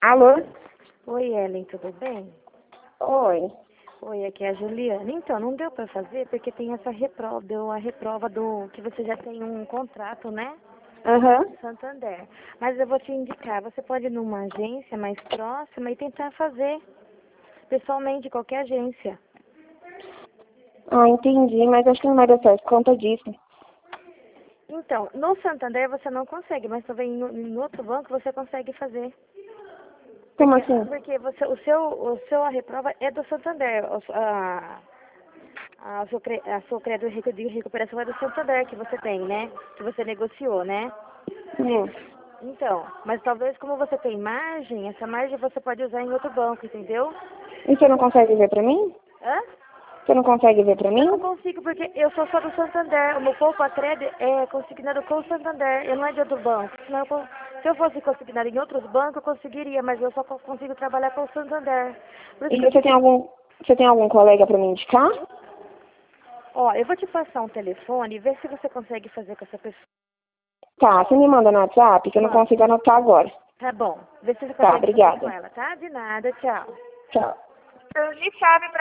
Alô? Oi, Ellen, tudo bem? Oi. Oi, aqui é a Juliana. Então, não deu pra fazer porque tem essa reprova, deu a reprova do que você já tem um contrato, né? Aham. Santander. Mas eu vou te indicar, você pode ir numa agência mais próxima e tentar fazer pessoalmente, qualquer agência. Ah, entendi, mas acho que não vai dar certo por conta disso. Então, no Santander você não consegue, mas também no outro banco você consegue fazer. Como Porque, assim? porque você, a reprova é do Santander. A sua crédito de recuperação é do Santander que você tem, né? Que você negociou, né? É. Então, mas talvez como você tem margem, essa margem você pode usar em outro banco, entendeu? E você não consegue ver pra mim? Hã? Você não consegue ver pra Eu não mim? consigo porque eu sou só do Santander. O meu pouco crédito é consignado com o Santander. Eu não é de outro banco. Senão se eu fosse consignado em outros bancos, eu conseguiria, mas eu só consigo trabalhar com o Santander. Por isso E que eu te você tem algum colega pra me indicar? Ó, eu vou te passar um telefone e ver se você consegue fazer com essa pessoa. Tá, você me manda no WhatsApp que eu não Mano, consigo anotar agora. tá bom. Vê se você Tá, consegue fazer com obrigada. ela, tá? De nada, tchau. Tchau. Me chave pra